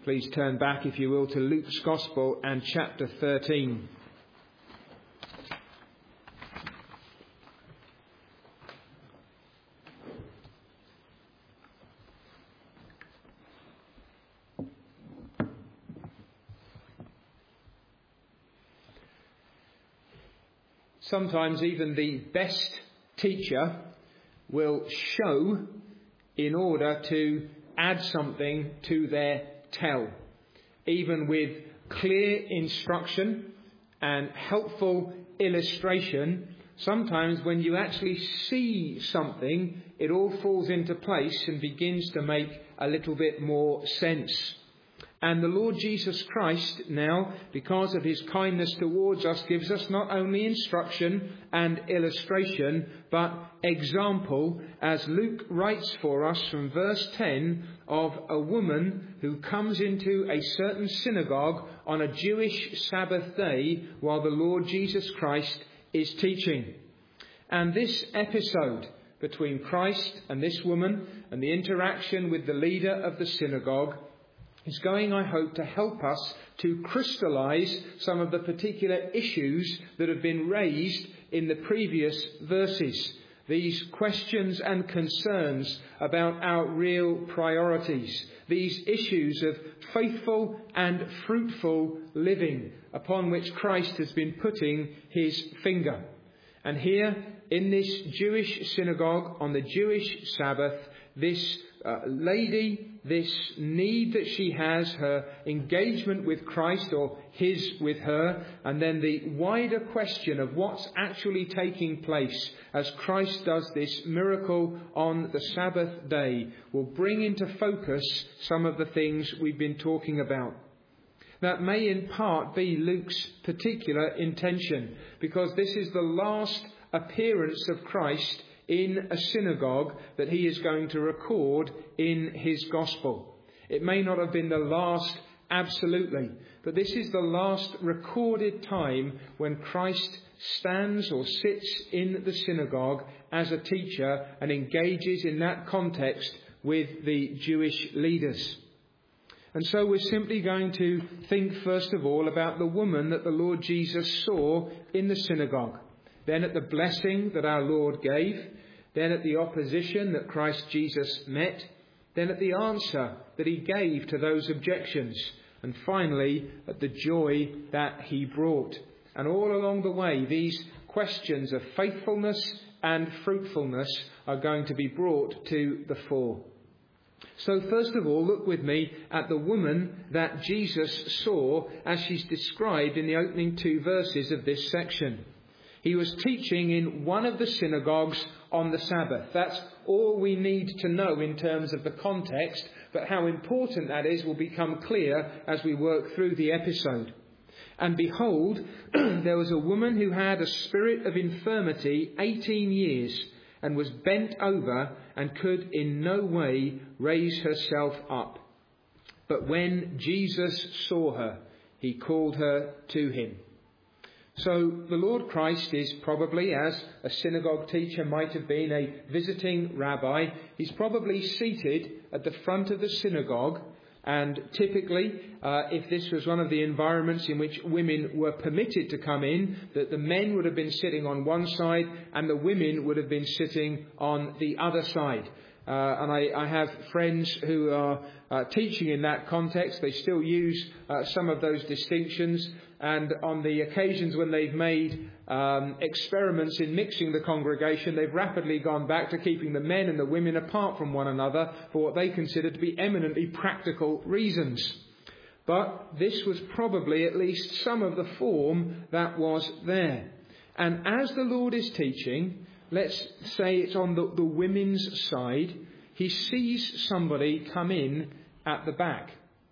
Please turn back, if you will, to Luke's Gospel and chapter 13. Sometimes even the best teacher will show in order to add something to their tell, even with clear instruction and helpful illustration. Sometimes when you actually see something, it all falls into place and begins to make a little bit more sense. And the Lord Jesus Christ now, because of his kindness towards us, gives us not only instruction and illustration, but example, as Luke writes for us from verse 10 of a woman who comes into a certain synagogue on a Jewish Sabbath day while the Lord Jesus Christ is teaching. And this episode between Christ and this woman and the interaction with the leader of the synagogue is going, I hope, to help us to crystallize some of the particular issues that have been raised in the previous verses. These questions and concerns about our real priorities. These issues of faithful and fruitful living upon which Christ has been putting his finger. And here in this Jewish synagogue on the Jewish Sabbath, this lady, this need that she has, her engagement with Christ or his with her, and then the wider question of what's actually taking place as Christ does this miracle on the Sabbath day will bring into focus some of the things we've been talking about. That may in part be Luke's particular intention, because this is the last appearance of Christ in a synagogue that he is going to record in his gospel. It may not have been the last absolutely, but this is the last recorded time when Christ stands or sits in the synagogue as a teacher and engages in that context with the Jewish leaders. And so we're simply going to think first of all about the woman that the Lord Jesus saw in the synagogue, then at the blessing that our Lord gave, then at the opposition that Christ Jesus met, then at the answer that he gave to those objections, and finally at the joy that he brought. And all along the way, these questions of faithfulness and fruitfulness are going to be brought to the fore. So first of all, look with me at the woman that Jesus saw as she's described in the opening 2 verses of this section. He was teaching in one of the synagogues on the Sabbath. That's all we need to know in terms of the context, but how important that is will become clear as we work through the episode. And behold, there was a woman who had a spirit of infirmity 18 years and was bent over and could in no way raise herself up. But when Jesus saw her, he called her to him. So the Lord Christ is probably, as a synagogue teacher might have been, a visiting rabbi. He's probably seated at the front of the synagogue. And typically, if this was one of the environments in which women were permitted to come in, that the men would have been sitting on one side and the women would have been sitting on the other side. And I have friends who are teaching in that context. They still use some of those distinctions. And on the occasions when they've made experiments in mixing the congregation, they've rapidly gone back to keeping the men and the women apart from one another for what they consider to be eminently practical reasons. But this was probably at least some of the form that was there. And as the Lord is teaching, let's say it's on the women's side, he sees somebody come in at the back.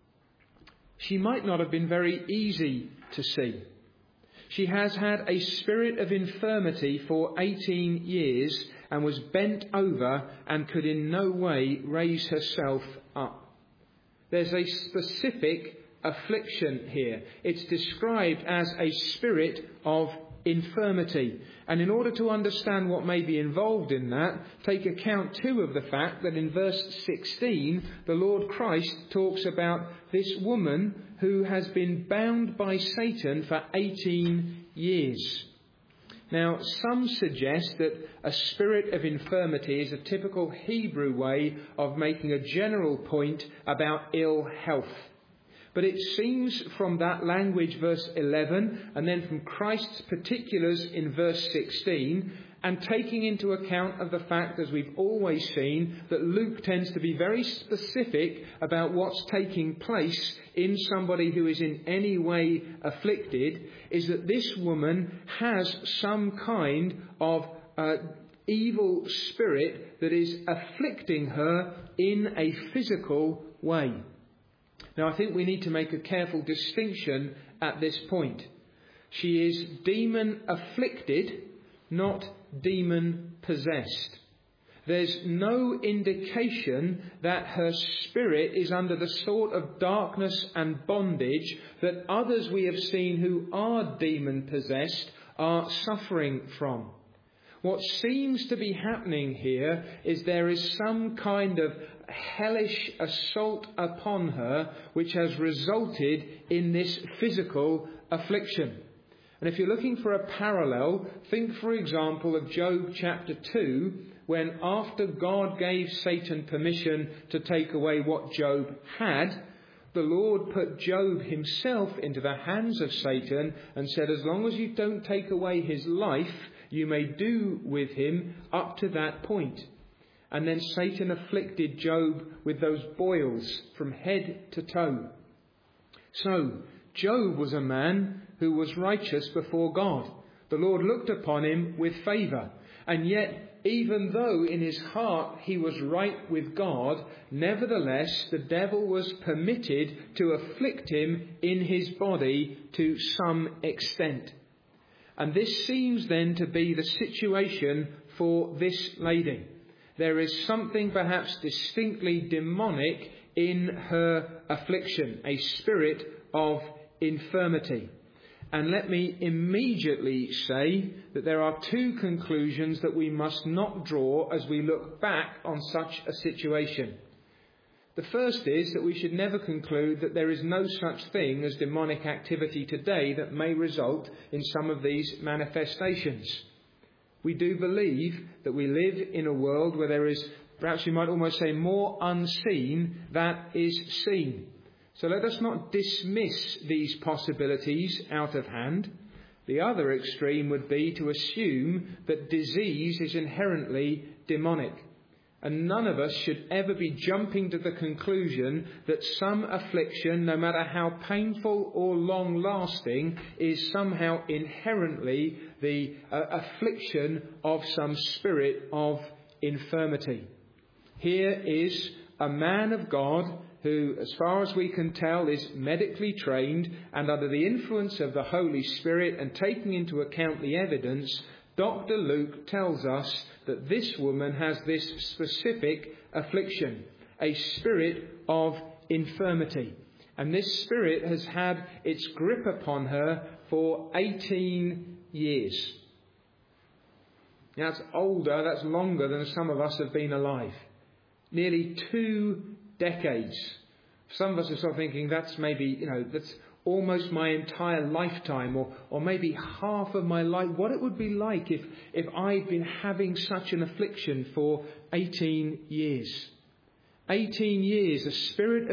She might not have been very easy to see. She has had a spirit of infirmity for 18 years and was bent over and could in no way raise herself up. There's a specific affliction here. It's described as a spirit of infirmity. And in order to understand what may be involved in that, take account too of the fact that in verse 16, the Lord Christ talks about this woman who has been bound by Satan for 18 years. Now, some suggest that a spirit of infirmity is a typical Hebrew way of making a general point about ill health. But it seems from that language, verse 11, and then from Christ's particulars in verse 16, and taking into account of the fact, as we've always seen, that Luke tends to be very specific about what's taking place in somebody who is in any way afflicted, is that this woman has some kind of evil spirit that is afflicting her in a physical way. Now, I think we need to make a careful distinction at this point. She is demon afflicted, not demon possessed. There's no indication that her spirit is under the sort of darkness and bondage that others we have seen who are demon possessed are suffering from. What seems to be happening here is there is some kind of hellish assault upon her which has resulted in this physical affliction. And if you're looking for a parallel, think for example of Job chapter 2, when after God gave Satan permission to take away what Job had, the Lord put Job himself into the hands of Satan and said, as long as you don't take away his life, you may do with him up to that point. And then Satan afflicted Job with those boils from head to toe. So, Job was a man who was righteous before God. The Lord looked upon him with favour. And yet, even though in his heart he was right with God, nevertheless the devil was permitted to afflict him in his body to some extent. And this seems then to be the situation for this lady. There is something perhaps distinctly demonic in her affliction, a spirit of infirmity. And let me immediately say that there are two conclusions that we must not draw as we look back on such a situation. The first is that we should never conclude that there is no such thing as demonic activity today that may result in some of these manifestations. We do believe that we live in a world where there is, perhaps you might almost say, more unseen that is seen. So let us not dismiss these possibilities out of hand. The other extreme would be to assume that disease is inherently demonic. And none of us should ever be jumping to the conclusion that some affliction, no matter how painful or long-lasting, is somehow inherently the affliction of some spirit of infirmity. Here is a man of God who, as far as we can tell, is medically trained and under the influence of the Holy Spirit, and taking into account the evidence, Dr. Luke tells us that this woman has this specific affliction, a spirit of infirmity. And this spirit has had its grip upon her for 18 years. Now, that's older, that's longer than some of us have been alive. Nearly 2 decades. Some of us are sort of thinking that's maybe, that's almost my entire lifetime, or maybe half of my life. What it would be like if I'd been having such an affliction for 18 years. 18 years, a spirit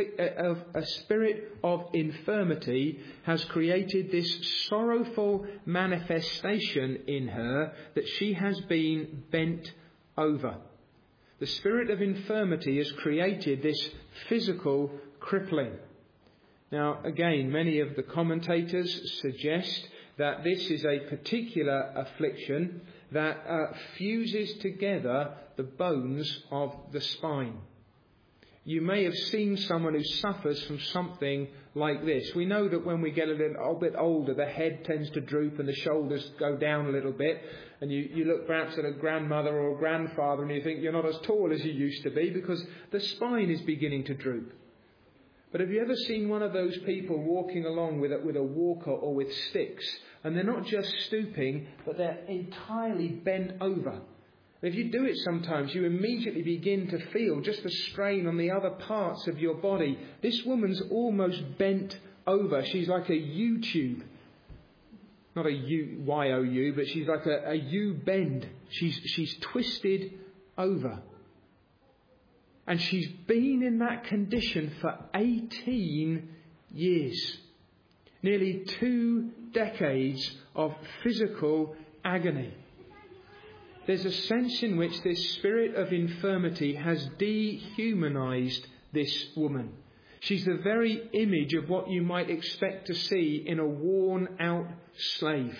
of infirmity has created this sorrowful manifestation in her that she has been bent over. The spirit of infirmity has created this physical crippling. Now, again, many of the commentators suggest that this is a particular affliction that fuses together the bones of the spine. You may have seen someone who suffers from something like this. We know that when we get a little bit older, the head tends to droop and the shoulders go down a little bit. And you look perhaps at a grandmother or a grandfather and you think you're not as tall as you used to be because the spine is beginning to droop. But have you ever seen one of those people walking along with a walker or with sticks, and they're not just stooping, but they're entirely bent over? If you do it sometimes, you immediately begin to feel just the strain on the other parts of your body. This woman's almost bent over. She's like a U-tube. Not a Y-O-U, but she's like a U-bend. She's twisted over. And she's been in that condition for 18 years. Nearly 2 decades of physical agony. There's a sense in which this spirit of infirmity has dehumanized this woman. She's the very image of what you might expect to see in a worn-out slave.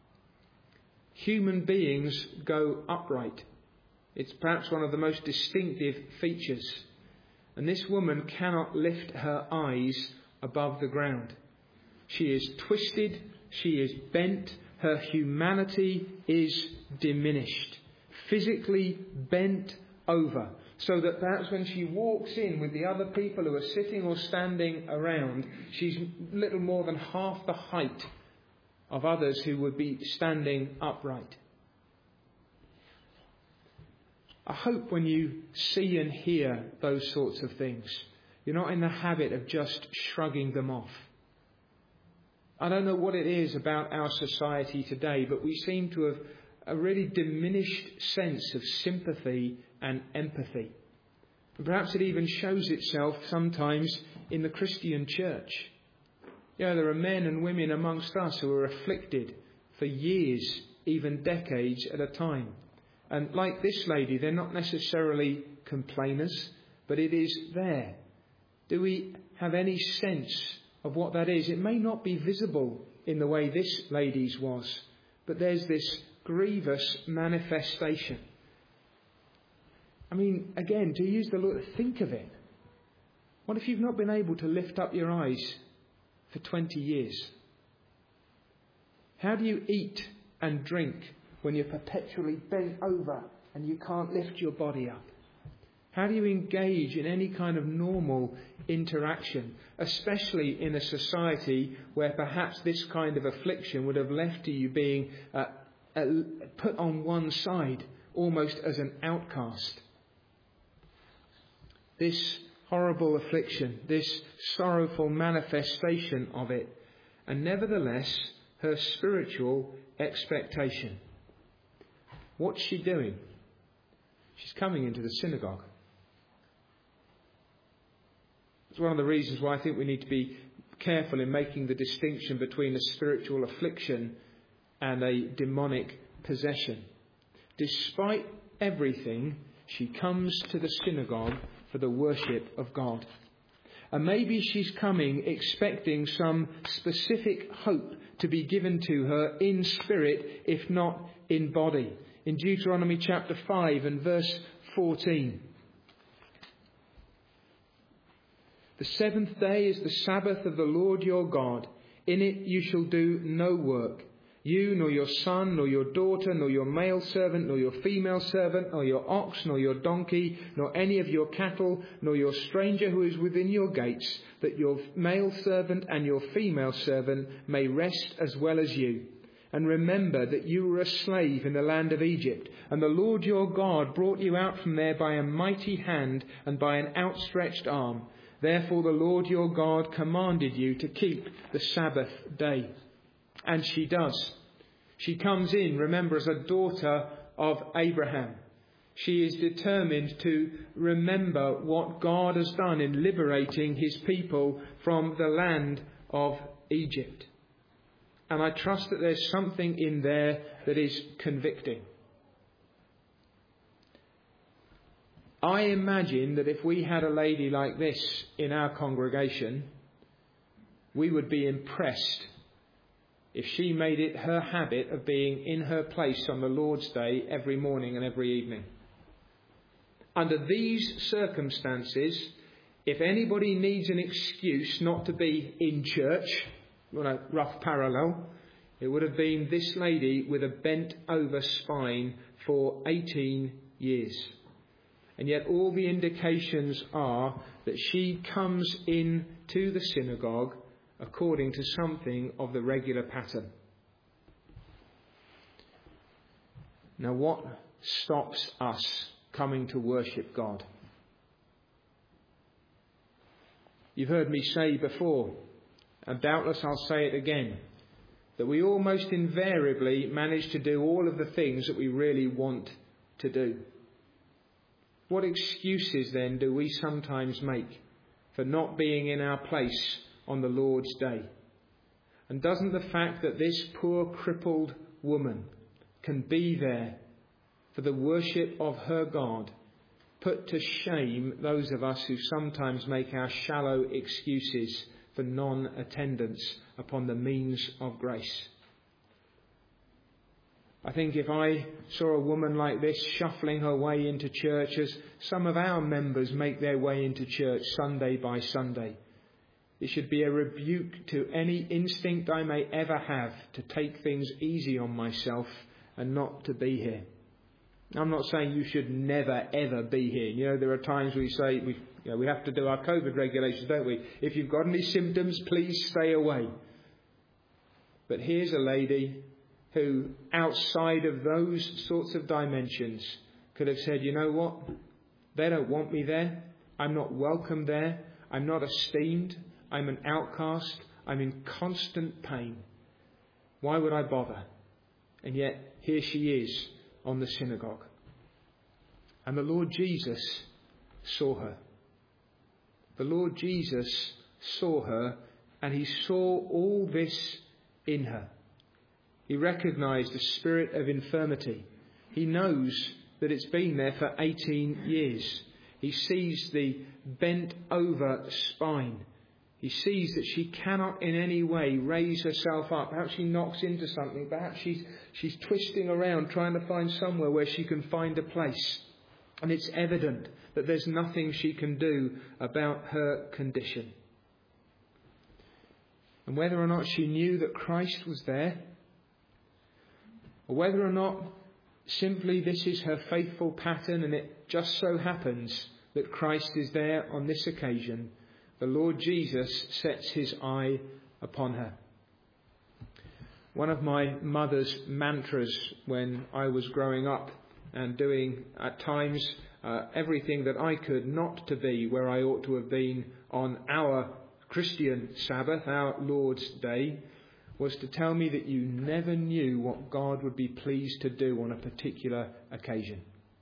Human beings go upright. It's perhaps one of the most distinctive features. And this woman cannot lift her eyes above the ground. She is twisted, she is bent, her humanity is diminished, physically bent over, so that perhaps when she walks in with the other people who are sitting or standing around, she's little more than half the height of others who would be standing upright. I hope when you see and hear those sorts of things, you're not in the habit of just shrugging them off. I don't know what it is about our society today, but we seem to have a really diminished sense of sympathy and empathy. And perhaps it even shows itself sometimes in the Christian church. There are men and women amongst us who are afflicted for years, even decades at a time. And like this lady, they're not necessarily complainers, but it is there. Do we have any sense of what that is? It may not be visible in the way this lady's was, but there's this grievous manifestation. I mean, again, to use the Lord, think of it. What if you've not been able to lift up your eyes for 20 years? How do you eat and drink when you're perpetually bent over and you can't lift your body up? How do you engage in any kind of normal interaction, especially in a society where perhaps this kind of affliction would have left you being put on one side, almost as an outcast? This horrible affliction, this sorrowful manifestation of it, and nevertheless her spiritual expectation. What's she doing? She's coming into the synagogue. It's one of the reasons why I think we need to be careful in making the distinction between a spiritual affliction and a demonic possession. Despite everything, she comes to the synagogue for the worship of God. And maybe she's coming expecting some specific hope to be given to her in spirit, if not in body. In Deuteronomy chapter 5 and verse 14. The 7th day is the Sabbath of the Lord your God. In it you shall do no work. You, nor your son, nor your daughter, nor your male servant, nor your female servant, nor your ox, nor your donkey, nor any of your cattle, nor your stranger who is within your gates, that your male servant and your female servant may rest as well as you. And remember that you were a slave in the land of Egypt, and the Lord your God brought you out from there by a mighty hand and by an outstretched arm. Therefore the Lord your God commanded you to keep the Sabbath day. And she does. She comes in, remember, as a daughter of Abraham. She is determined to remember what God has done in liberating his people from the land of Egypt. And I trust that there's something in there that is convicting. I imagine that if we had a lady like this in our congregation, we would be impressed if she made it her habit of being in her place on the Lord's Day every morning and every evening. Under these circumstances, if anybody needs an excuse not to be in church, on a rough parallel, it would have been this lady with a bent over spine for 18 years. And yet all the indications are that she comes in to the synagogue according to something of the regular pattern. Now, what stops us coming to worship God? You've heard me say before, and doubtless I'll say it again, that we almost invariably manage to do all of the things that we really want to do. What excuses then do we sometimes make for not being in our place on the Lord's day? And doesn't the fact that this poor crippled woman can be there for the worship of her God put to shame those of us who sometimes make our shallow excuses for non-attendance upon the means of grace? I think if I saw a woman like this shuffling her way into church, as some of our members make their way into church Sunday by Sunday, it should be a rebuke to any instinct I may ever have to take things easy on myself and not to be here. I'm not saying you should never, ever be here. You know, there are times we say we have to do our COVID regulations, don't we? If you've got any symptoms, please stay away. But here's a lady who, outside of those sorts of dimensions, could have said, you know what? They don't want me there. I'm not welcome there. I'm not esteemed. I'm an outcast. I'm in constant pain. Why would I bother? And yet, here she is on the synagogue. And the Lord Jesus saw her. The Lord Jesus saw her, and he saw all this in her. He recognised the spirit of infirmity. He knows that it's been there for 18 years. He sees the bent over spine. He sees that she cannot in any way raise herself up. Perhaps she knocks into something. Perhaps she's twisting around trying to find somewhere where she can find a place. And it's evident that there's nothing she can do about her condition. And whether or not she knew that Christ was there, or whether or not simply this is her faithful pattern and it just so happens that Christ is there on this occasion, the Lord Jesus sets his eye upon her. One of my mother's mantras when I was growing up and doing at times everything that I could not to be where I ought to have been on our Christian Sabbath, our Lord's Day, was to tell me that you never knew what God would be pleased to do on a particular occasion.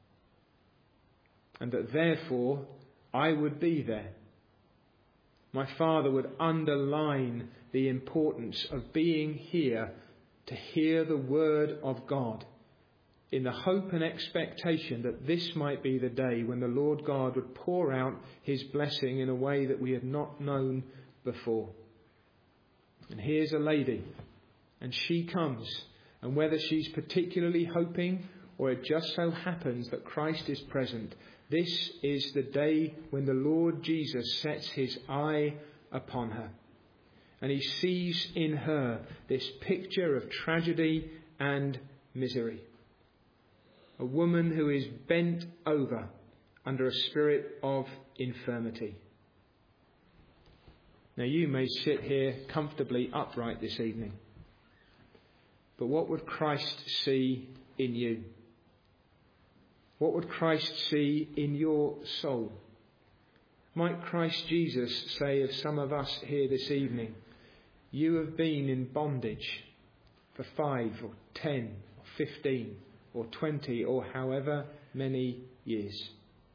And that therefore I would be there. My father would underline the importance of being here to hear the word of God, in the hope and expectation that this might be the day when the Lord God would pour out his blessing in a way that we had not known before. And here's a lady, and she comes, and whether she's particularly hoping or it just so happens that Christ is present, this is the day when the Lord Jesus sets his eye upon her. And he sees in her this picture of tragedy and misery. A woman who is bent over under a spirit of infirmity. Now you may sit here comfortably upright this evening, but what would Christ see in you? What would Christ see in your soul? Might Christ Jesus say of some of us here this evening, you have been in bondage for 5 or 10 or 15 or 20 or however many years.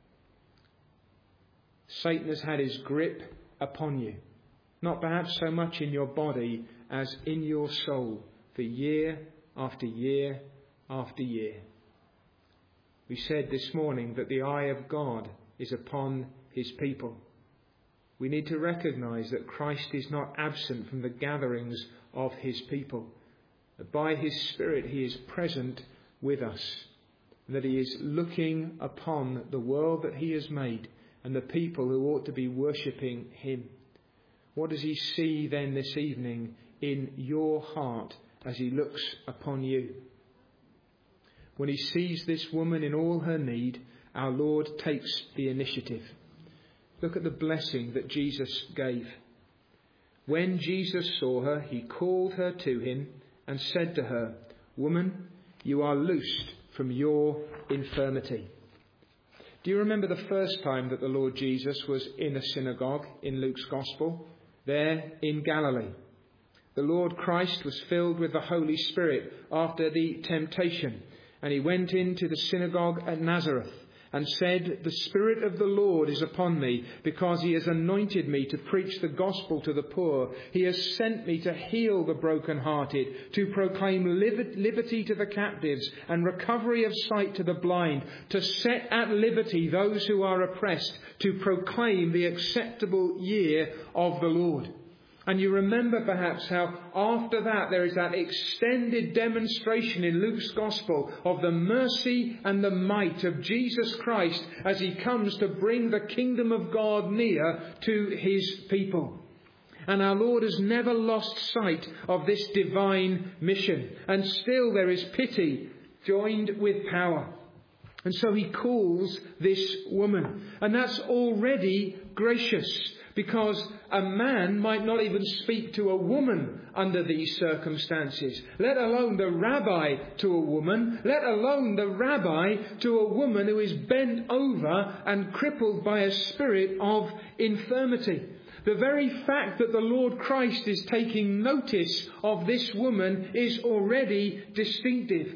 Satan has had his grip upon you, not perhaps so much in your body as in your soul, for year after year after year. We said this morning that the eye of God is upon his people. We need to recognise that Christ is not absent from the gatherings of his people. That by his Spirit he is present with us. And that he is looking upon the world that he has made and the people who ought to be worshipping him. What does he see then this evening in your heart as he looks upon you? When he sees this woman in all her need, our Lord takes the initiative. Look at the blessing that Jesus gave. When Jesus saw her, he called her to him and said to her, "Woman, you are loosed from your infirmity." Do you remember the first time that the Lord Jesus was in a synagogue in Luke's Gospel? There in Galilee. The Lord Christ was filled with the Holy Spirit after the temptation, and he went into the synagogue at Nazareth and said, "The Spirit of the Lord is upon me, because he has anointed me to preach the gospel to the poor. He has sent me to heal the brokenhearted, to proclaim liberty to the captives and recovery of sight to the blind, to set at liberty those who are oppressed, to proclaim the acceptable year of the Lord." And you remember perhaps how after that there is that extended demonstration in Luke's Gospel of the mercy and the might of Jesus Christ as he comes to bring the kingdom of God near to his people. And our Lord has never lost sight of this divine mission. And still there is pity joined with power. And so he calls this woman. And that's already gracious, because a man might not even speak to a woman under these circumstances, let alone the rabbi to a woman, let alone the rabbi to a woman who is bent over and crippled by a spirit of infirmity. The very fact that the Lord Christ is taking notice of this woman is already distinctive.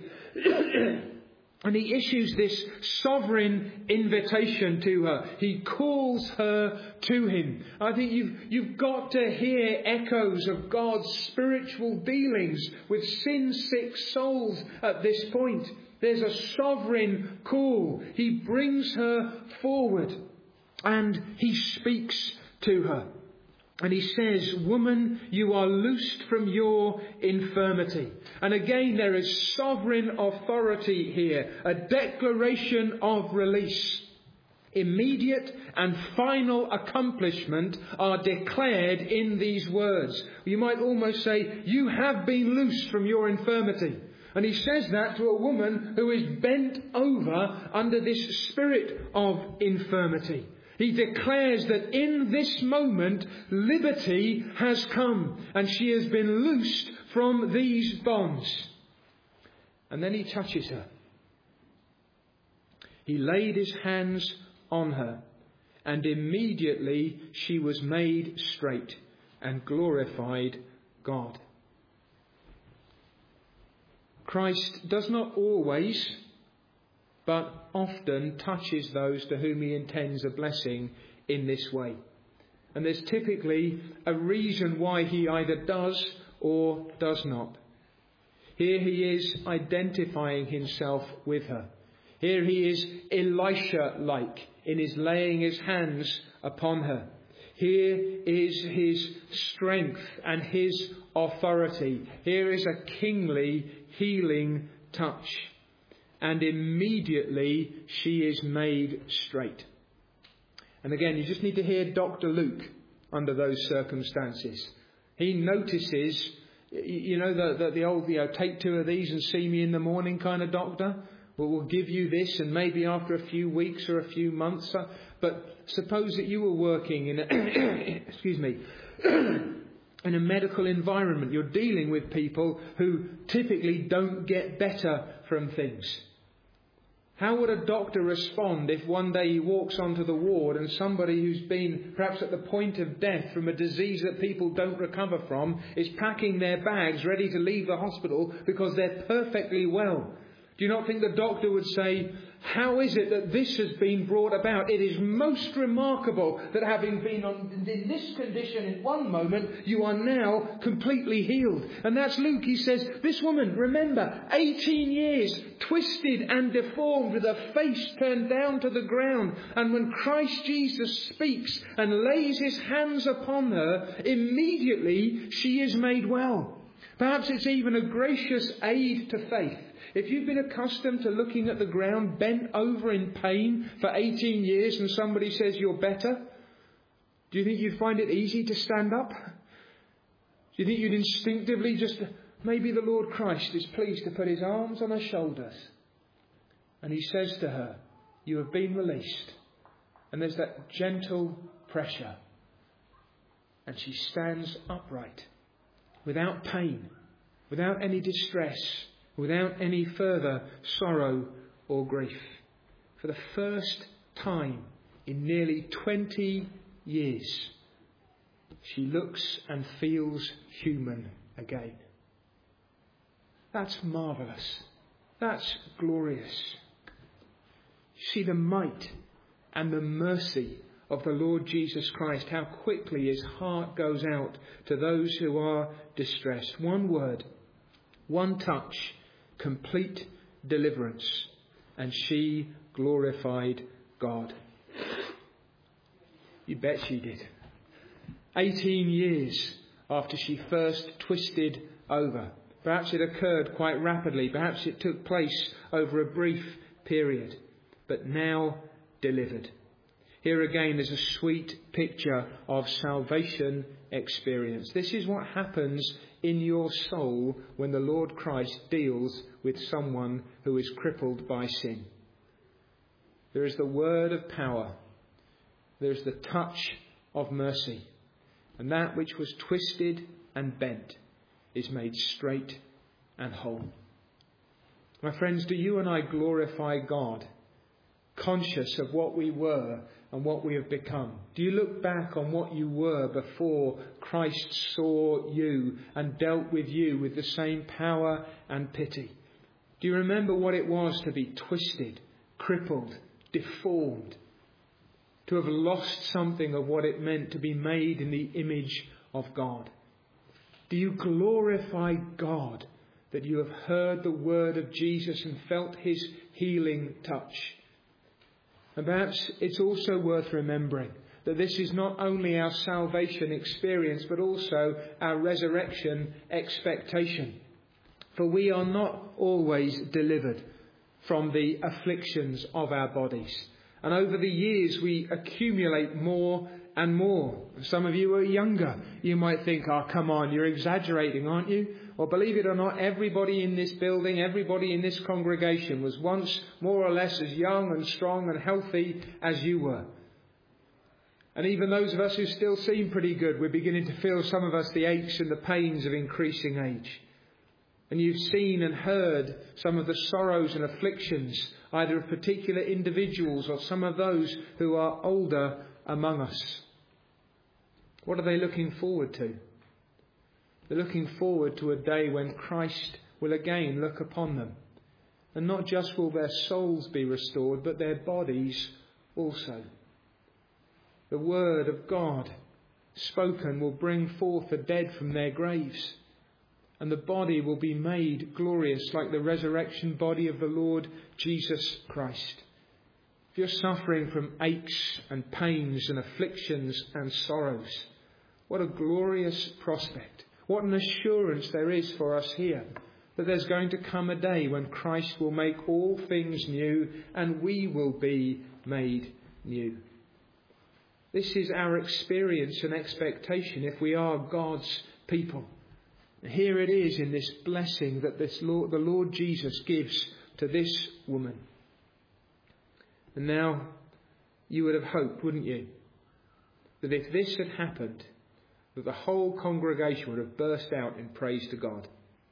And he issues this sovereign invitation to her. He calls her to him. I think you've got to hear echoes of God's spiritual dealings with sin-sick souls at this point. There's a sovereign call. He brings her forward and he speaks to her. And he says, "Woman, you are loosed from your infirmity." And again, there is sovereign authority here, a declaration of release. Immediate and final accomplishment are declared in these words. You might almost say, "You have been loosed from your infirmity." And he says that to a woman who is bent over under this spirit of infirmity. He declares that in this moment, liberty has come and she has been loosed from these bonds. And then he touches her. He laid his hands on her, and immediately she was made straight and glorified God. Christ does not always, but often touches those to whom he intends a blessing in this way. And there's typically a reason why he either does or does not. Here he is identifying himself with her. Here he is Elisha-like in his laying his hands upon her. Here is his strength and his authority. Here is a kingly healing touch. And immediately she is made straight. And again, you just need to hear Dr. Luke under those circumstances. He notices, the old, take 2 of these and see me in the morning kind of doctor. Well, we'll give you this, and maybe after a few weeks or a few months. But suppose that you were working in in a medical environment. You're dealing with people who typically don't get better from things. How would a doctor respond if one day he walks onto the ward and somebody who's been perhaps at the point of death from a disease that people don't recover from is packing their bags ready to leave the hospital because they're perfectly well? Do you not think the doctor would say, "How is it that this has been brought about? It is most remarkable that having been in this condition in one moment, you are now completely healed." And that's Luke. He says, this woman, remember, 18 years, twisted and deformed with her face turned down to the ground. And when Christ Jesus speaks and lays his hands upon her, immediately she is made well. Perhaps it's even a gracious aid to faith. If you've been accustomed to looking at the ground, bent over in pain for 18 years, and somebody says you're better, do you think you'd find it easy to stand up? Do you think you'd instinctively maybe the Lord Christ is pleased to put his arms on her shoulders, and he says to her, "You have been released." And there's that gentle pressure. and she stands upright, without pain, without any distress, without any further sorrow or grief. For the first time in nearly 20 years, she looks and feels human again. That's marvellous. That's glorious. See the might and the mercy of the Lord Jesus Christ, how quickly his heart goes out to those who are distressed. One word, one touch, complete deliverance. And she glorified God. You bet she did. 18 years after she first twisted over. Perhaps it occurred quite rapidly. Perhaps it took place over a brief period. But now delivered. Here again is a sweet picture of salvation experience. This is what happens in your soul when the Lord Christ deals with someone who is crippled by sin. There is the word of power. There is the touch of mercy. And that which was twisted and bent is made straight and whole. My friends, do you and I glorify God, conscious of what we were and what we have become? Do you look back on what you were before Christ saw you and dealt with you with the same power and pity? Do you remember what it was to be twisted, crippled, deformed, to have lost something of what it meant to be made in the image of God? Do you glorify God that you have heard the word of Jesus and felt his healing touch? And perhaps it's also worth remembering that this is not only our salvation experience, but also our resurrection expectation. For we are not always delivered from the afflictions of our bodies. And over the years we accumulate more and more. Some of you are younger. You might think, oh, come on, you're exaggerating, aren't you? Well, believe it or not, everybody in this building, everybody in this congregation was once more or less as young and strong and healthy as you were. And even those of us who still seem pretty good, we're beginning to feel, some of us, the aches and the pains of increasing age. And you've seen and heard some of the sorrows and afflictions, either of particular individuals or some of those who are older among us. What are they looking forward to? They're looking forward to a day when Christ will again look upon them. And not just will their souls be restored, but their bodies also. The word of God spoken will bring forth the dead from their graves. And the body will be made glorious like the resurrection body of the Lord Jesus Christ. If you're suffering from aches and pains and afflictions and sorrows, what a glorious prospect. What an assurance there is for us here that there's going to come a day when Christ will make all things new and we will be made new. This is our experience and expectation if we are God's people. Here it is in this blessing that the Lord Jesus gives to this woman. And now you would have hoped, wouldn't you, that if this had happened, that the whole congregation would have burst out in praise to God.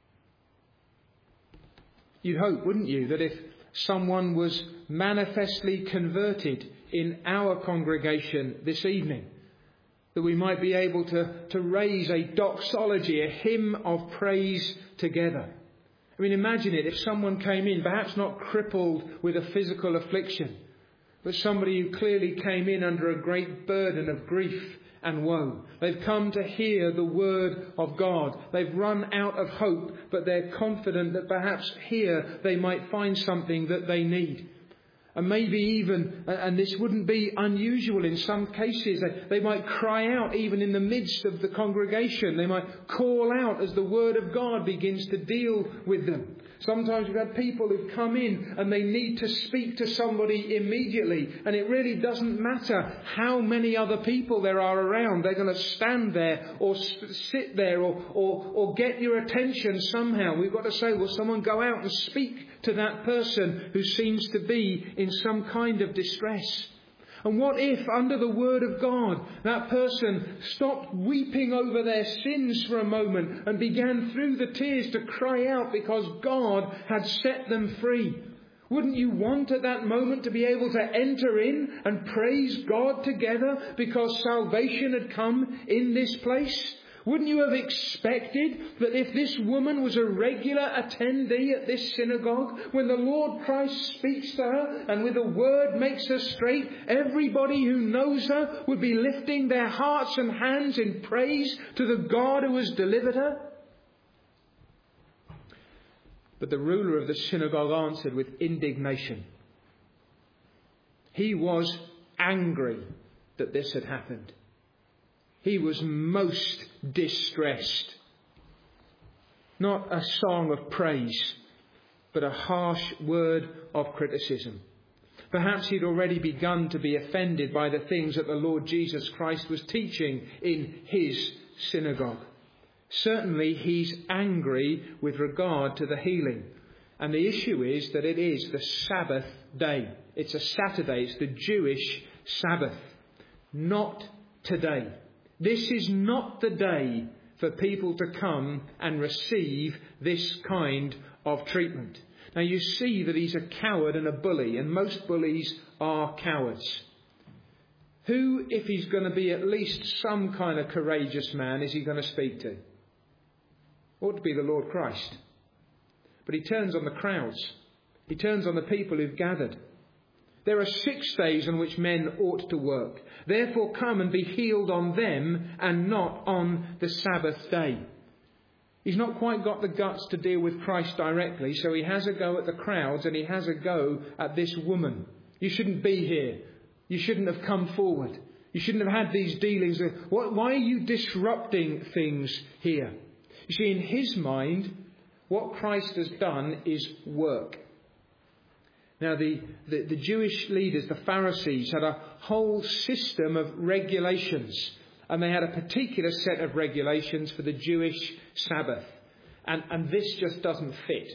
You'd hope, wouldn't you, that if someone was manifestly converted in our congregation this evening, that we might be able to raise a doxology, a hymn of praise together. I mean, imagine it, if someone came in, perhaps not crippled with a physical affliction, but somebody who clearly came in under a great burden of grief and woe. They've come to hear the word of God. They've run out of hope, but they're confident that perhaps here they might find something that they need. And maybe even, and this wouldn't be unusual in some cases, they might cry out even in the midst of the congregation. They might call out as the word of God begins to deal with them. Sometimes we've had people who've come in and they need to speak to somebody immediately. And it really doesn't matter how many other people there are around. They're going to stand there or sit there or get your attention somehow. We've got to say, will someone go out and speak to that person who seems to be in some kind of distress? And what if, under the Word of God, that person stopped weeping over their sins for a moment and began through the tears to cry out because God had set them free? Wouldn't you want at that moment to be able to enter in and praise God together because salvation had come in this place? Wouldn't you have expected that if this woman was a regular attendee at this synagogue, when the Lord Christ speaks to her and with a word makes her straight, everybody who knows her would be lifting their hearts and hands in praise to the God who has delivered her? But the ruler of the synagogue answered with indignation. He was angry that this had happened. He was most distressed. Not a song of praise, but a harsh word of criticism. Perhaps he'd already begun to be offended by the things that the Lord Jesus Christ was teaching in his synagogue. Certainly he's angry with regard to the healing. And the issue is that it is the Sabbath day. It's a Saturday. It's the Jewish Sabbath. Not today. This is not the day for people to come and receive this kind of treatment. Now you see that he's a coward and a bully, and most bullies are cowards. Who, if he's going to be at least some kind of courageous man, is he going to speak to? Ought to be the Lord Christ. But he turns on the crowds. He turns on the people who've gathered. There are 6 days on which men ought to work. Therefore come and be healed on them and not on the Sabbath day. He's not quite got the guts to deal with Christ directly, so he has a go at the crowds and he has a go at this woman. You shouldn't be here. You shouldn't have come forward. You shouldn't have had these dealings. Why are you disrupting things here? You see, in his mind, what Christ has done is work. Now, the Jewish leaders, the Pharisees, had a whole system of regulations. And they had a particular set of regulations for the Jewish Sabbath. And this just doesn't fit.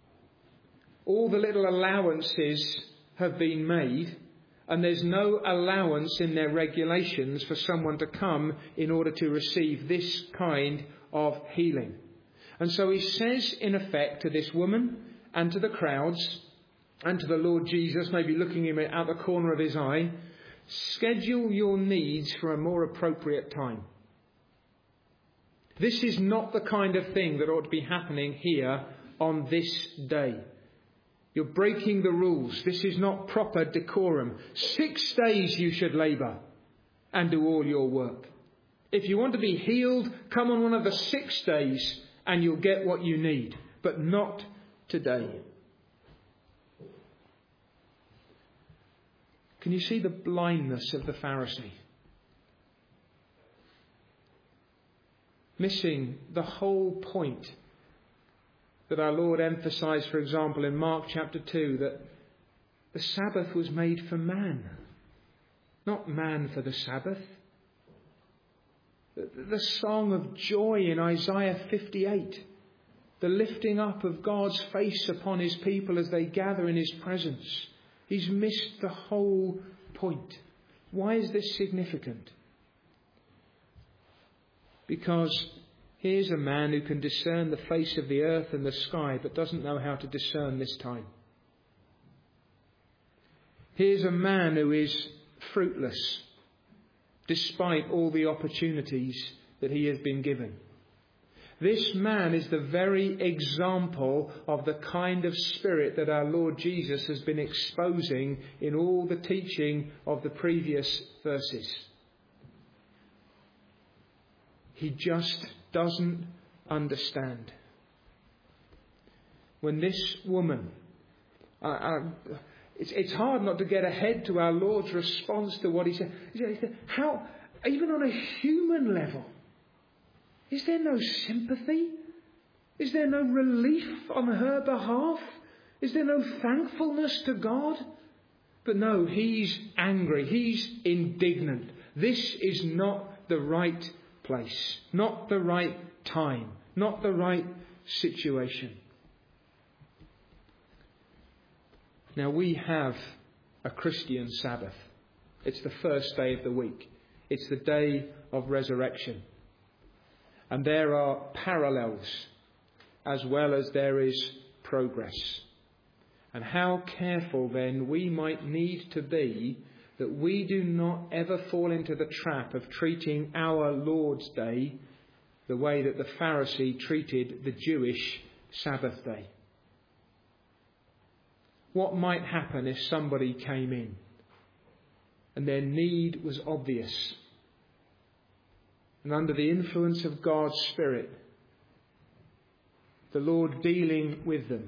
All the little allowances have been made. And there's no allowance in their regulations for someone to come in order to receive this kind of healing. And so he says, in effect, to this woman and to the crowds and to the Lord Jesus, maybe looking him out the corner of his eye, schedule your needs for a more appropriate time. This is not the kind of thing that ought to be happening here on this day. You're breaking the rules. This is not proper decorum. 6 days you should labour and do all your work. If you want to be healed, come on one of the 6 days and you'll get what you need. But not today. Can you see the blindness of the Pharisee? Missing the whole point that our Lord emphasised, for example, in Mark chapter 2, that the Sabbath was made for man, not man for the Sabbath. The song of joy in Isaiah 58, the lifting up of God's face upon his people as they gather in his presence. He's missed the whole point. Why is this significant? Because here's a man who can discern the face of the earth and the sky, but doesn't know how to discern this time. Here's a man who is fruitless, despite all the opportunities that he has been given. This man is the very example of the kind of spirit that our Lord Jesus has been exposing in all the teaching of the previous verses. He just doesn't understand. When this woman, it's hard not to get ahead to our Lord's response to what he said. He said, how, even on a human level, is there no sympathy? Is there no relief on her behalf? Is there no thankfulness to God? But no, he's angry. He's indignant. This is not the right place, not the right time, not the right situation. Now we have a Christian Sabbath. It's the first day of the week. It's the day of resurrection. And there are parallels as well as there is progress. And how careful then we might need to be that we do not ever fall into the trap of treating our Lord's Day the way that the Pharisee treated the Jewish Sabbath day. What might happen if somebody came in and their need was obvious, and under the influence of God's Spirit, the Lord dealing with them,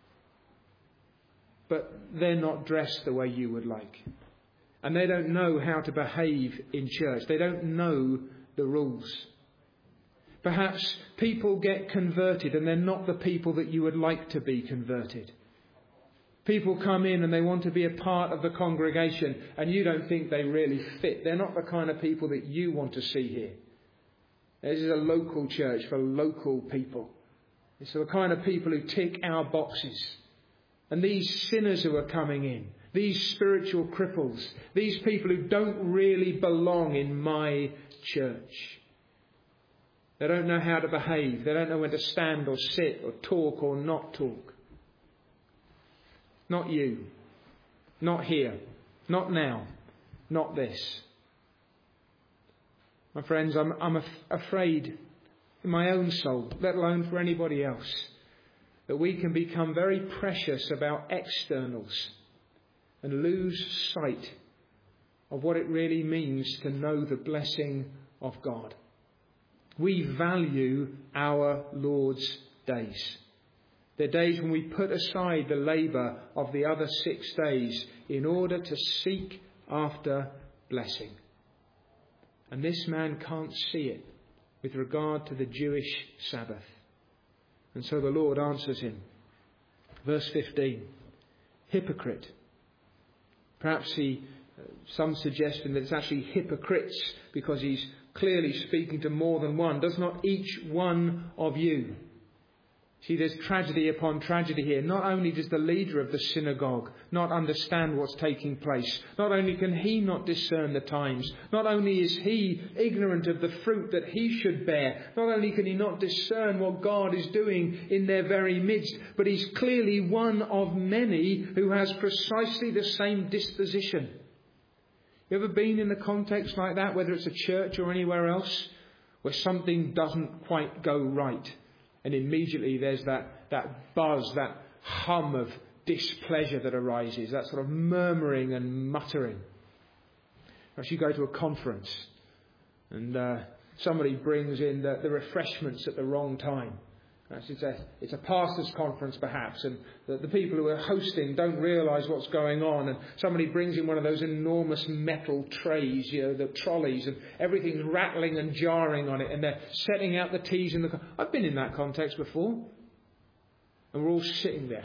but they're not dressed the way you would like, and they don't know how to behave in church, they don't know the rules. Perhaps people get converted and they're not the people that you would like to be converted. People come in and they want to be a part of the congregation and you don't think they really fit. They're not the kind of people that you want to see here. This is a local church for local people. It's the kind of people who tick our boxes. And these sinners who are coming in, these spiritual cripples, these people who don't really belong in my church. They don't know how to behave. They don't know when to stand or sit or talk or not talk. Not you. Not here. Not now. Not this. My friends, I'm afraid in my own soul, let alone for anybody else, that we can become very precious about externals and lose sight of what it really means to know the blessing of God. We value our Lord's days. They're days when we put aside the labour of the other 6 days in order to seek after blessing. And this man can't see it with regard to the Jewish Sabbath. And so the Lord answers him. Verse 15. Hypocrite. Perhaps some suggestion that it's actually hypocrites because he's clearly speaking to more than one. Does not each one of you. See, there's tragedy upon tragedy here. Not only does the leader of the synagogue not understand what's taking place, not only can he not discern the times, not only is he ignorant of the fruit that he should bear, not only can he not discern what God is doing in their very midst, but he's clearly one of many who has precisely the same disposition. You ever been in a context like that, whether it's a church or anywhere else, where something doesn't quite go right? And immediately there's that buzz, that hum of displeasure that arises, that sort of murmuring and muttering. Perhaps you go to a conference and somebody brings in the refreshments at the wrong time. It's a pastor's conference perhaps, and the people who are hosting don't realise what's going on, and somebody brings in one of those enormous metal trays, the trolleys, and everything's rattling and jarring on it, and they're setting out the teas in the... I've been in that context before, and we're all sitting there.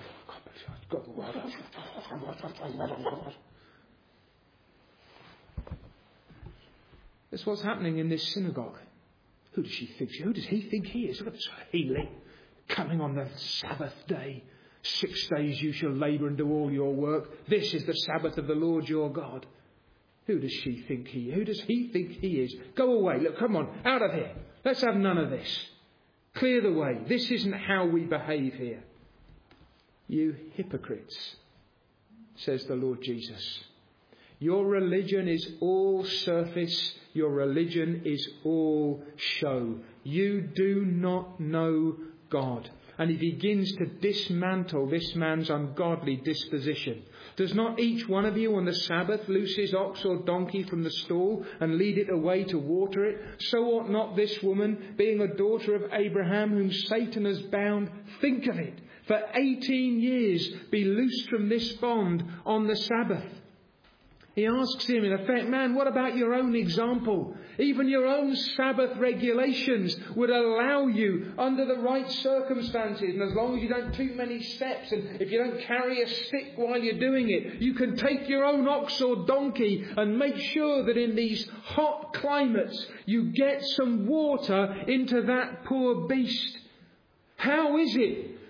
That's what's happening in this synagogue. Who does he think he is? Look at this healing. Coming on the Sabbath day. 6 days you shall labour and do all your work. This is the Sabbath of the Lord your God. Who does he think he is? Who does he think he is? Go away. Look, come on. Out of here. Let's have none of this. Clear the way. This isn't how we behave here. You hypocrites, says the Lord Jesus. Your religion is all surface. Your religion is all show. You do not know God. And he begins to dismantle this man's ungodly disposition. Does not each one of you on the Sabbath loose his ox or donkey from the stall and lead it away to water it? So ought not this woman, being a daughter of Abraham, whom Satan has bound, think of it, for 18 years be loosed from this bond on the Sabbath. He asks him, in effect, man, what about your own example? Even your own Sabbath regulations would allow you, under the right circumstances, and as long as you don't take many steps, and if you don't carry a stick while you're doing it, you can take your own ox or donkey and make sure that in these hot climates you get some water into that poor beast. How is it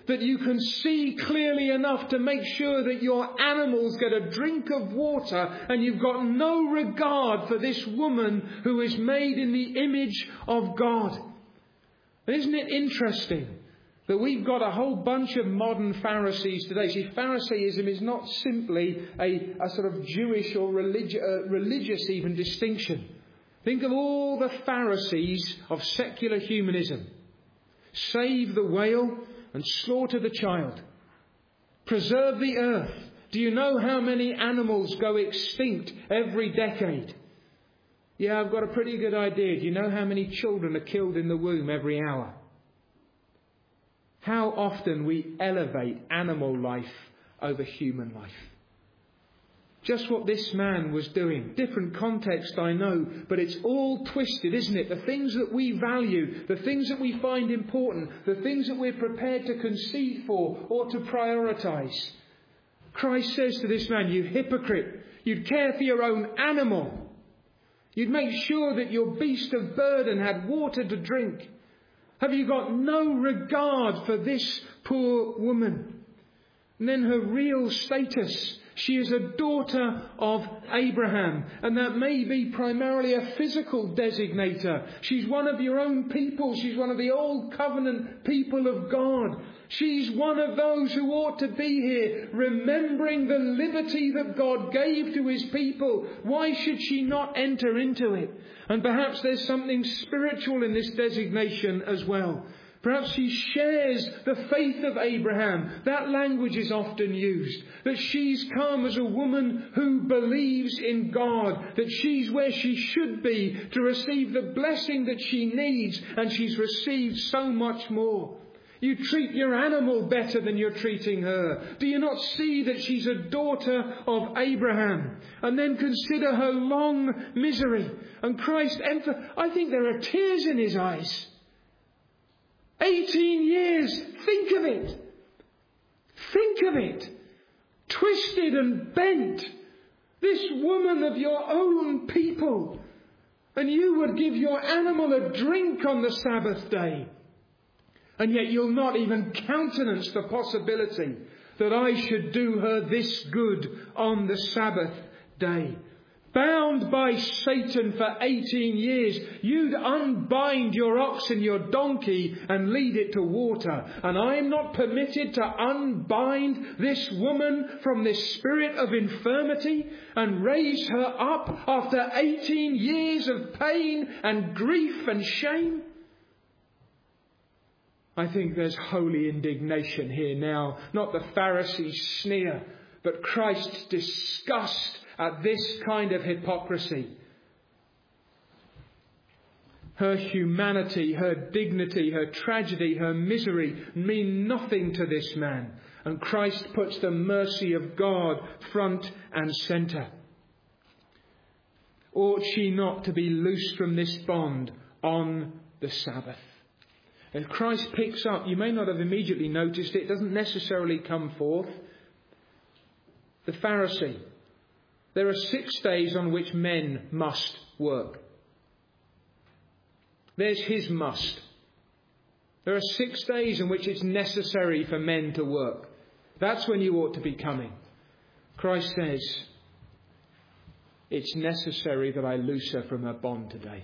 that you can see clearly enough to make sure that your animals get a drink of water, and you've got no regard for this woman who is made in the image of God. And isn't it interesting that we've got a whole bunch of modern Pharisees today? See, Pharisaism is not simply a sort of Jewish or religious even distinction. Think of all the Pharisees of secular humanism. Save the whale and slaughter the child. Preserve the earth. Do you know how many animals go extinct every decade? Yeah, I've got a pretty good idea. Do you know how many children are killed in the womb every hour? How often we elevate animal life over human life. Just what this man was doing. Different context, I know, but it's all twisted, isn't it? The things that we value, the things that we find important, the things that we're prepared to concede for or to prioritise. Christ says to this man, you hypocrite, you'd care for your own animal. You'd make sure that your beast of burden had water to drink. Have you got no regard for this poor woman? And then her real status. She is a daughter of Abraham, and that may be primarily a physical designator. She's one of your own people. She's one of the old covenant people of God. She's one of those who ought to be here, remembering the liberty that God gave to his people. Why should she not enter into it? And perhaps there's something spiritual in this designation as well. Perhaps she shares the faith of Abraham. That language is often used. That she's come as a woman who believes in God. That she's where she should be to receive the blessing that she needs. And she's received so much more. You treat your animal better than you're treating her. Do you not see that she's a daughter of Abraham? And then consider her long misery. And Christ, I think there are tears in his eyes. 18 years. Think of it. Think of it. Twisted and bent. This woman of your own people. And you would give your animal a drink on the Sabbath day. And yet you'll not even countenance the possibility that I should do her this good on the Sabbath day. Bound by Satan for 18 years, you'd unbind your ox and your donkey and lead it to water. And I am not permitted to unbind this woman from this spirit of infirmity and raise her up after 18 years of pain and grief and shame. I think there's holy indignation here now. Not the Pharisees' sneer, but Christ's disgust at this kind of hypocrisy. Her humanity, her dignity, her tragedy, her misery mean nothing to this man. And Christ puts the mercy of God front and centre. Ought she not to be loosed from this bond on the Sabbath? And Christ picks up, you may not have immediately noticed it doesn't necessarily come forth. The Pharisee. There are 6 days on which men must work. There's his must. There are 6 days in which it's necessary for men to work. That's when you ought to be coming. Christ says, it's necessary that I loose her from her bond today.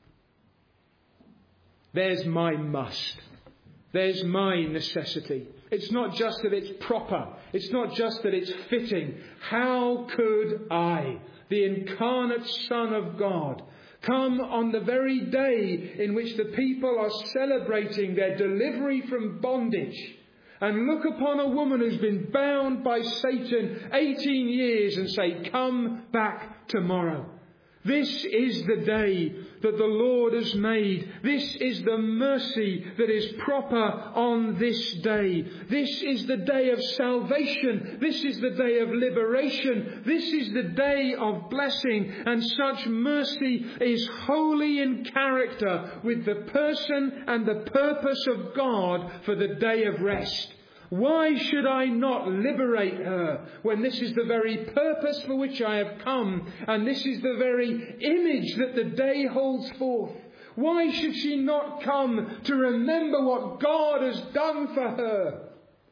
There's my must. There's my necessity. It's not just that it's proper. It's not just that it's fitting. How could I, the incarnate Son of God, come on the very day in which the people are celebrating their delivery from bondage and look upon a woman who's been bound by Satan 18 years and say, come back tomorrow? This is the day that the Lord has made. This is the mercy that is proper on this day. This is the day of salvation. This is the day of liberation. This is the day of blessing. And such mercy is holy in character with the person and the purpose of God for the day of rest. Why should I not liberate her when this is the very purpose for which I have come, and this is the very image that the day holds forth? Why should she not come to remember what God has done for her?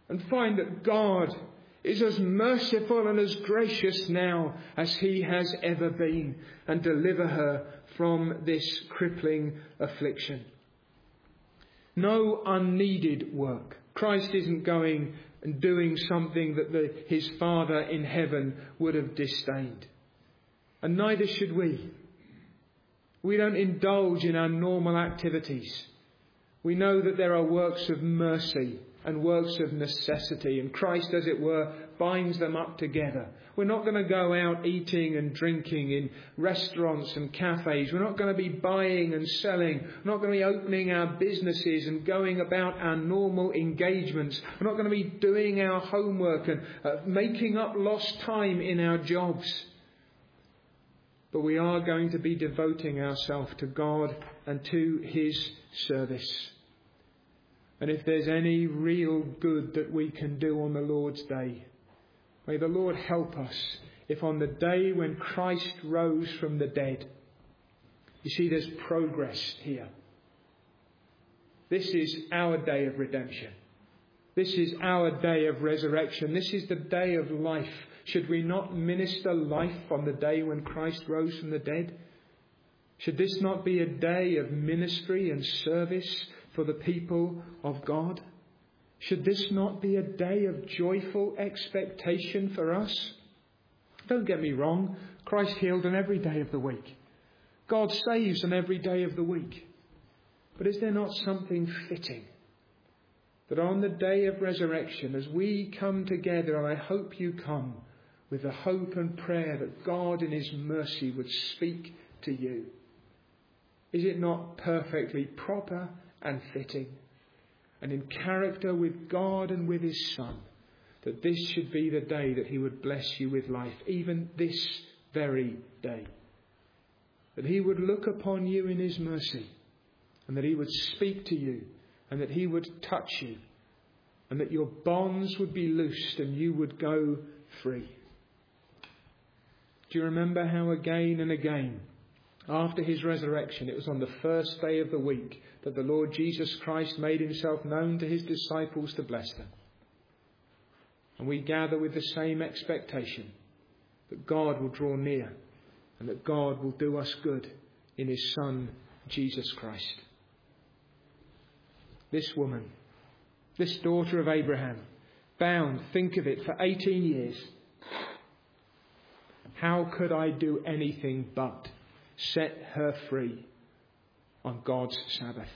and find that God is as merciful and as gracious now as he has ever been, and deliver her from this crippling affliction. No unneeded work. Christ isn't going and doing something that his Father in heaven would have disdained. And neither should we. We don't indulge in our normal activities. We know that there are works of mercy and works of necessity, and Christ, as it were, binds them up together. We're not going to go out eating and drinking in restaurants and cafes. We're not going to be buying and selling. We're not going to be opening our businesses and going about our normal engagements. We're not going to be doing our homework and making up lost time in our jobs. But we are going to be devoting ourselves to God and to his service. And if there's any real good that we can do on the Lord's day, may the Lord help us if on the day when Christ rose from the dead, you see there's progress here. This is our day of redemption. This is our day of resurrection. This is the day of life. Should we not minister life on the day when Christ rose from the dead? Should this not be a day of ministry and service for the people of God? Should this not be a day of joyful expectation for us? Don't get me wrong, Christ healed on every day of the week. God saves on every day of the week. But is there not something fitting that on the day of resurrection, as we come together, and I hope you come, with the hope and prayer that God in his mercy would speak to you, is it not perfectly proper and fitting, and in character with God and with his Son, that this should be the day that he would bless you with life, even this very day? That he would look upon you in his mercy, and that he would speak to you, and that he would touch you, and that your bonds would be loosed and you would go free. Do you remember how again and again, after his resurrection, it was on the first day of the week that the Lord Jesus Christ made himself known to his disciples to bless them? And we gather with the same expectation that God will draw near and that God will do us good in his Son, Jesus Christ. This woman, this daughter of Abraham, bound, think of it, for 18 years. How could I do anything but set her free on God's Sabbath?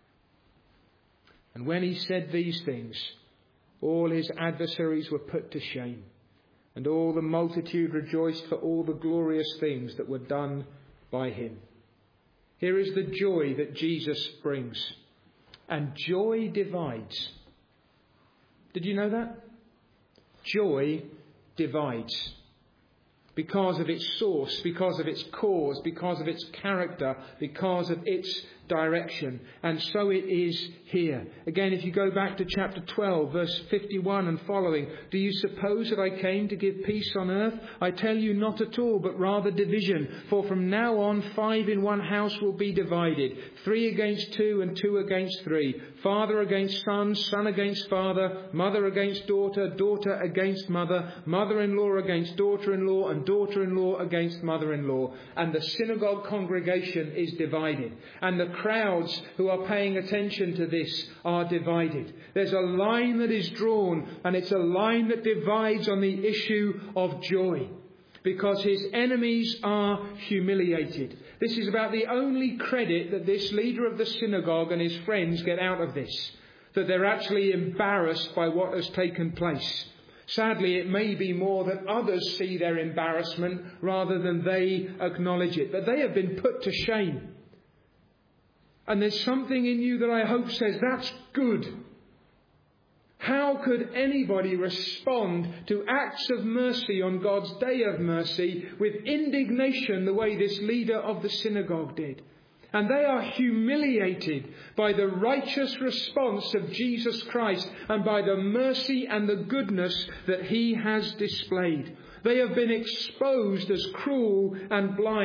And when he said these things, all his adversaries were put to shame, and all the multitude rejoiced for all the glorious things that were done by him. Here is the joy that Jesus brings. And joy divides. Did you know that? Joy divides. Because of its source, because of its cause, because of its character, because of its direction. And so it is here. Again, if you go back to chapter 12, verse 51 and following, do you suppose that I came to give peace on earth? I tell you, not at all, but rather division. For from now on, 5 in one house will be divided, 3 against 2 and 2 against 3. Father against son, son against father, mother against daughter, daughter against mother, mother-in-law against daughter-in-law, and daughter-in-law against mother-in-law. And the synagogue congregation is divided. And the crowds who are paying attention to this are divided. There's a line that is drawn, and it's a line that divides on the issue of joy, because his enemies are humiliated. This is about the only credit that this leader of the synagogue and his friends get out of this, that they're actually embarrassed by what has taken place. Sadly, it may be more that others see their embarrassment rather than they acknowledge it. But they have been put to shame. And there's something in you that I hope says, that's good. How could anybody respond to acts of mercy on God's day of mercy with indignation the way this leader of the synagogue did? And they are humiliated by the righteous response of Jesus Christ and by the mercy and the goodness that he has displayed. They have been exposed as cruel and blind.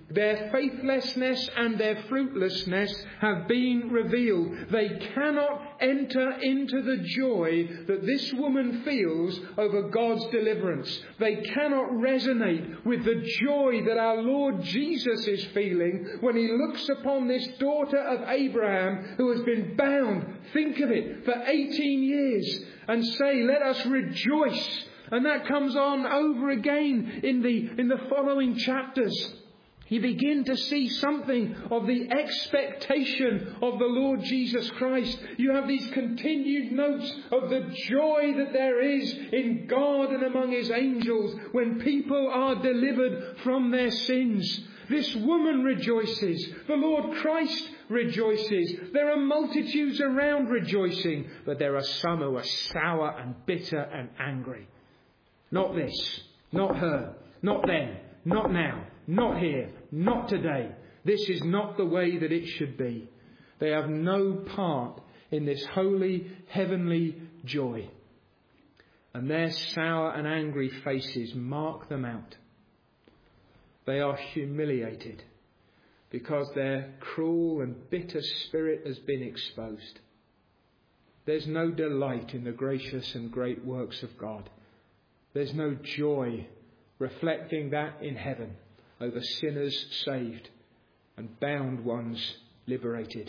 Their faithlessness and their fruitlessness have been revealed. They cannot enter into the joy that this woman feels over God's deliverance. They cannot resonate with the joy that our Lord Jesus is feeling when he looks upon this daughter of Abraham who has been bound, think of it, for 18 years and say, let us rejoice. And that comes on over again in the following chapters. You begin to see something of the expectation of the Lord Jesus Christ. You have these continued notes of the joy that there is in God and among his angels when people are delivered from their sins. This woman rejoices. The Lord Christ rejoices. There are multitudes around rejoicing, but there are some who are sour and bitter and angry. Not this, not her, not them, not now, not here, not today. This is not the way that it should be. They have no part in this holy, heavenly joy. And their sour and angry faces mark them out. They are humiliated because their cruel and bitter spirit has been exposed. There's no delight in the gracious and great works of God. There's no joy reflecting that in heaven over sinners saved and bound ones liberated.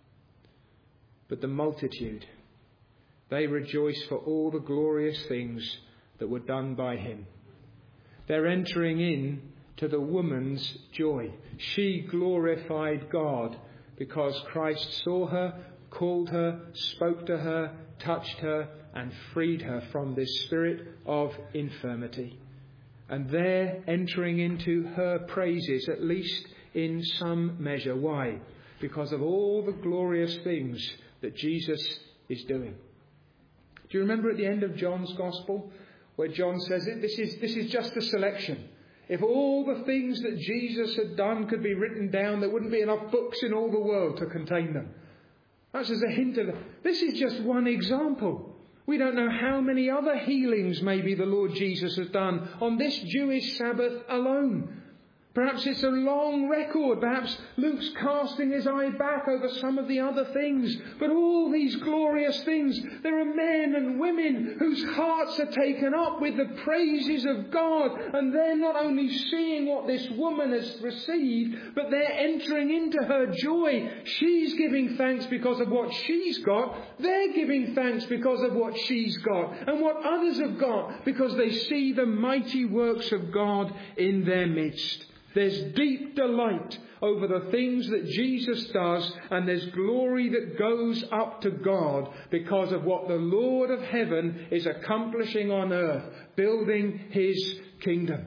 But the multitude, they rejoice for all the glorious things that were done by him. They're entering in to the woman's joy. She glorified God because Christ saw her, called her, spoke to her, touched her, and freed her from this spirit of infirmity. And they're entering into her praises, at least in some measure. Why? Because of all the glorious things that Jesus is doing. Do you remember at the end of John's Gospel where John says this is just a selection? If all the things that Jesus had done could be written down, there wouldn't be enough books in all the world to contain them. That's as a hint of this is just one example. We don't know how many other healings maybe the Lord Jesus has done on this Jewish Sabbath alone. Perhaps it's a long record. Perhaps Luke's casting his eye back over some of the other things. But all these glorious things, there are men and women whose hearts are taken up with the praises of God. And they're not only seeing what this woman has received, but they're entering into her joy. She's giving thanks because of what she's got. They're giving thanks because of what she's got. And what others have got because they see the mighty works of God in their midst. There's deep delight over the things that Jesus does, and there's glory that goes up to God because of what the Lord of heaven is accomplishing on earth, building his kingdom.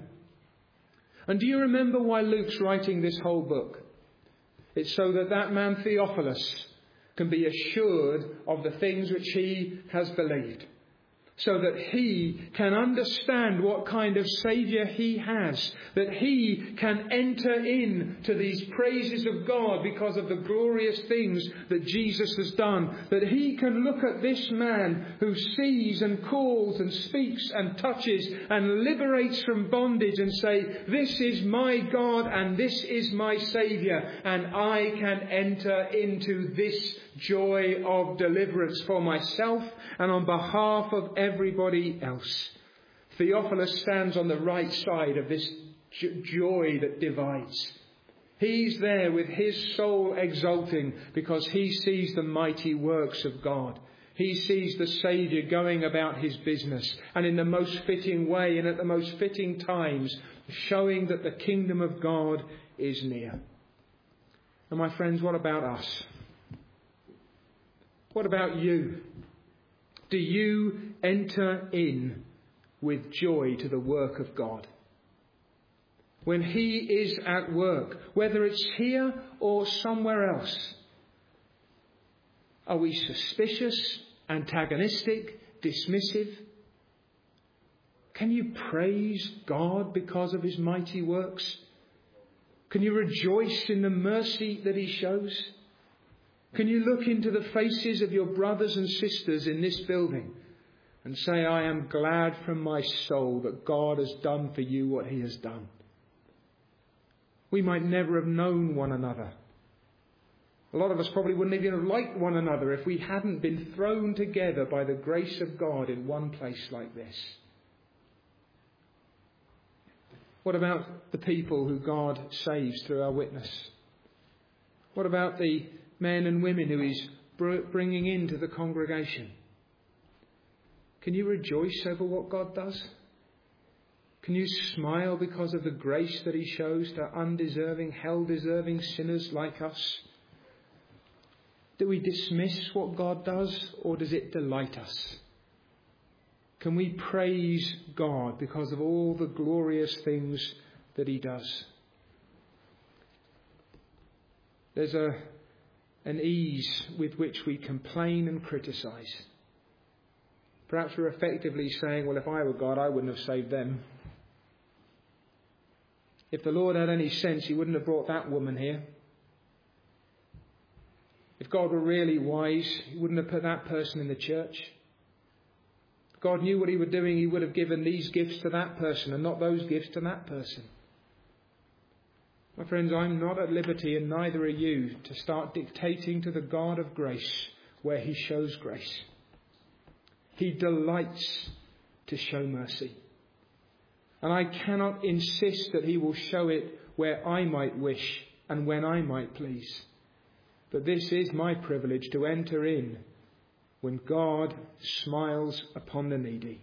And do you remember why Luke's writing this whole book? It's so that man Theophilus can be assured of the things which he has believed, so that he can understand what kind of Saviour he has, that he can enter into these praises of God because of the glorious things that Jesus has done, that he can look at this man who sees and calls and speaks and touches and liberates from bondage and say, this is my God and this is my Saviour, and I can enter into this joy of deliverance for myself and on behalf of everybody else. Theophilus stands on the right side of this joy that divides. He's there with his soul exulting because he sees the mighty works of God. He sees the Saviour going about his business and in the most fitting way and at the most fitting times, showing that the kingdom of God is near. And my friends, what about us? What about you? Do you enter in with joy to the work of God? When he is at work, whether it's here or somewhere else, are we suspicious, antagonistic, dismissive? Can you praise God because of his mighty works? Can you rejoice in the mercy that he shows? Can you look into the faces of your brothers and sisters in this building and say, I am glad from my soul that God has done for you what he has done? We might never have known one another. A lot of us probably wouldn't even have liked one another if we hadn't been thrown together by the grace of God in one place like this. What about the people who God saves through our witness? What about the men and women who He's bringing into the congregation? Can you rejoice over what God does? Can you smile because of the grace that He shows to undeserving, hell-deserving sinners like us? Do we dismiss what God does, or does it delight us? Can we praise God because of all the glorious things that He does? There's an ease with which we complain and criticise. Perhaps we're effectively saying, well, if I were God, I wouldn't have saved them. If the Lord had any sense, He wouldn't have brought that woman here. If God were really wise, He wouldn't have put that person in the church. If God knew what He was doing, He would have given these gifts to that person and not those gifts to that person. My friends, I'm not at liberty, and neither are you, to start dictating to the God of grace where He shows grace. He delights to show mercy. And I cannot insist that He will show it where I might wish and when I might please. But this is my privilege, to enter in when God smiles upon the needy.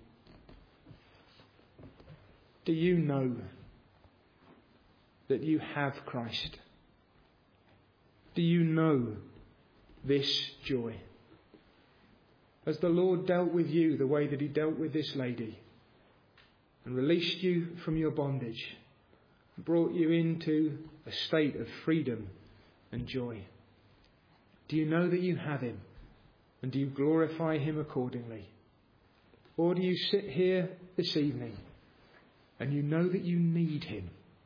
Do you know that you have Christ? Do you know this joy? Has the Lord dealt with you the way that He dealt with this lady and released you from your bondage, brought you into a state of freedom and joy? Do you know that you have Him, and do you glorify Him accordingly? Or do you sit here this evening and you know that you need Him?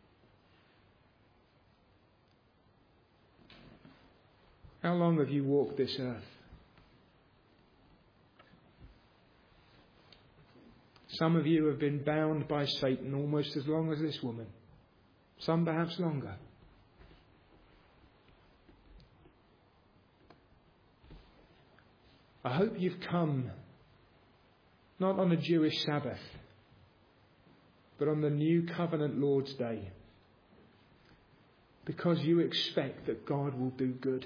How long have you walked this earth? Some of you have been bound by Satan almost as long as this woman. Some perhaps longer. I hope you've come not on a Jewish Sabbath, but on the New Covenant Lord's Day, because you expect that God will do good.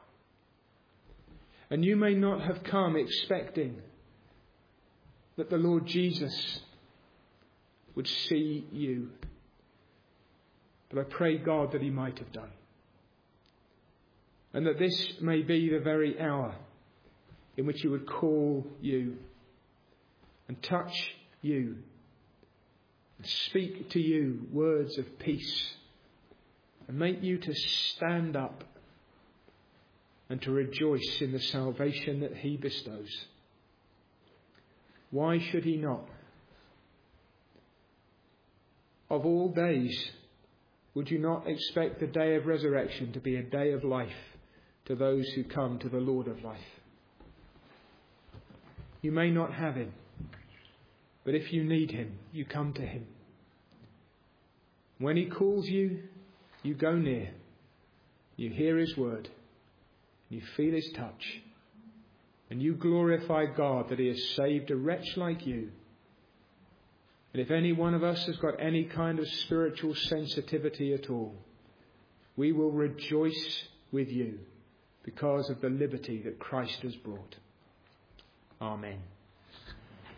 And you may not have come expecting that the Lord Jesus would see you, but I pray God that He might have done. And that this may be the very hour in which He would call you and touch you and speak to you words of peace and make you to stand up and to rejoice in the salvation that He bestows. Why should He not? Of all days, would you not expect the day of resurrection to be a day of life to those who come to the Lord of life? You may not have Him, but if you need Him, you come to Him. When He calls you, you go near. You hear His word. You feel His touch. And you glorify God that He has saved a wretch like you. And if any one of us has got any kind of spiritual sensitivity at all, we will rejoice with you because of the liberty that Christ has brought. Amen.